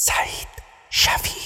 سعید شفیعی.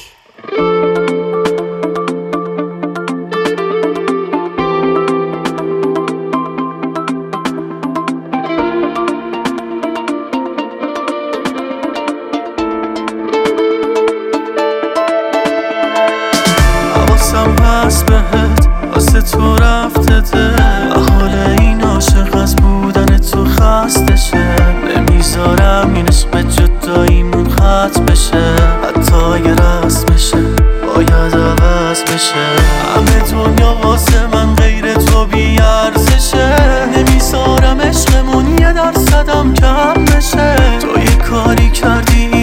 حواسم هست بهت واسه تو رفته ده و حال این عاشق از بودن تو خسته شه. نمیذارم این عشق جداییمون ختم بشه، حتی اگه رسم بشه باید عوض بشه. همه دنیا واسه من غیر تو بی ارزشه، نمیذارم عشقمون 1% کم بشه. تو یه کاری کردی